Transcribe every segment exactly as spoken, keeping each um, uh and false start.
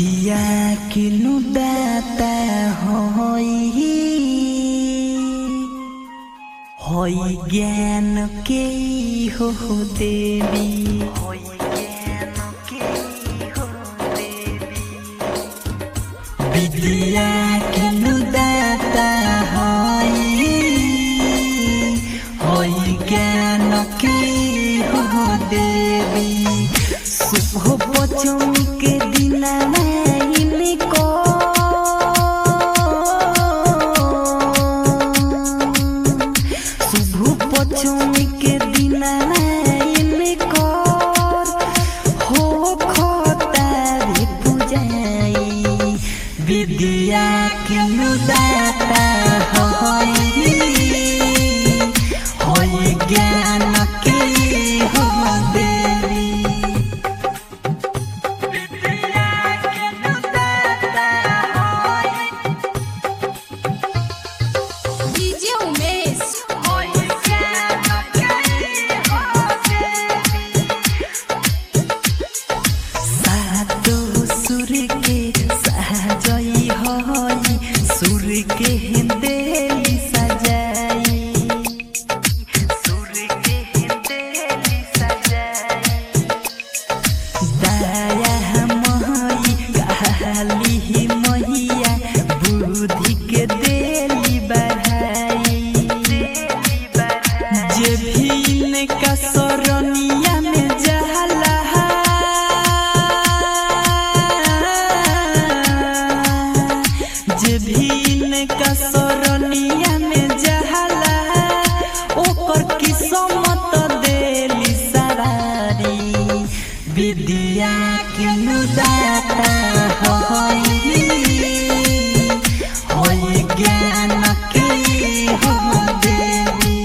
विद्या किनु दाता होई होई ज्ञान के हो देवी होई ज्ञान के हो देवी विद्या किनु दाता होई होई ज्ञान के हो देवी शुभ पचमी के दिन इनको शुभ पचमी के दिन इनको हो खोतारी पूजाई विद्या किनु दाता होई होई ज्ञान के हो देवी सूर्य के हिंदेली सजाई सूर्य के हिंदेली सजाई दया मोही काली ही मोहिया बुद्धि के देली बढ़ाई जे भी इनका सरनिया में जहला जे भी इनका सरनिया में जहला ओकर किस्मत देली सवारी विद्या किनु दाता होई होई ज्ञान के हो देवी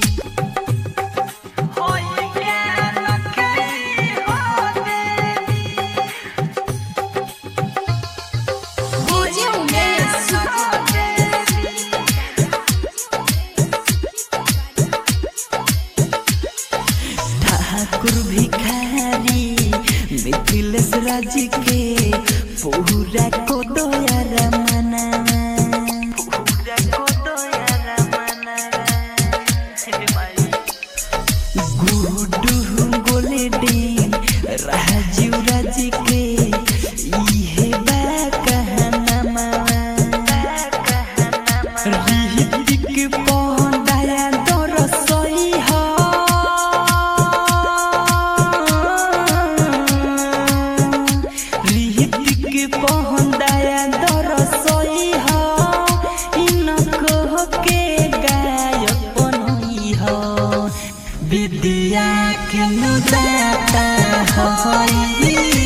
होई ज्ञान के हो देवी ठाकुर भिखारी मिथिलेश राज के पूरा को दया रमनावा पूरा को दया रमनावा गुडू गोलेडी राजीव राज के इहे बा कहनामा ऋतिक पहंदाया दरसई हो ऋतिक पहंदाया दरसई हो इनको के गायक बनई हो विद्या किनु दाता होई